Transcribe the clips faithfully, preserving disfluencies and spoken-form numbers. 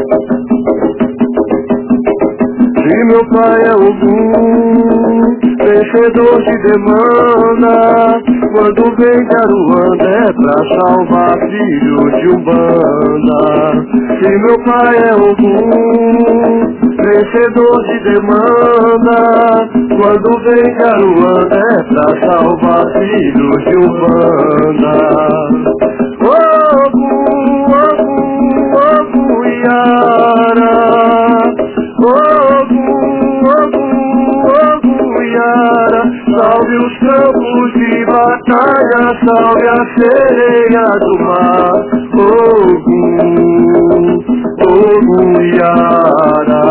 Se meu pai é Ogum, vencedor de demanda, quando vem Caruanda é pra salvar filho de Umbanda. Se meu pai é Ogum, vencedor de demanda, quando vem Caruanda é pra salvar filho de Umbanda. Ogum, Ogum, Ogum, Yara. Ogum, Ogum, Ogum, Yara, salve os campos de batalha, salve a sereia do mar. Ogum, Ogum, Yara.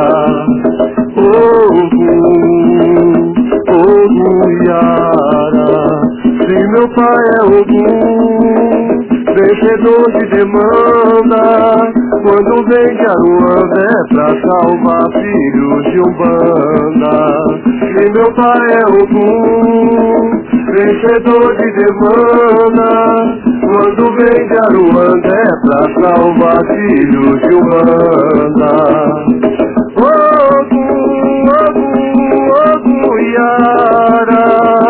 Ogum, Ogum, Yara. Se meu pai é Ogum, vencedor de demanda, quando vem Caruanda é pra salvar filhos de Umbanda. Se meu pai é Ogum, vencedor de demanda, quando vem Caruanda é pra salvar filhos de Umbanda. Ogum, Ogum, Ogum, Yara.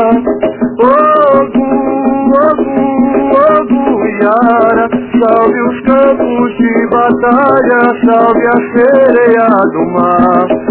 Ogum, Ogum, Ogum, Yara, salve os campos de batalha, salve a sereia do mar.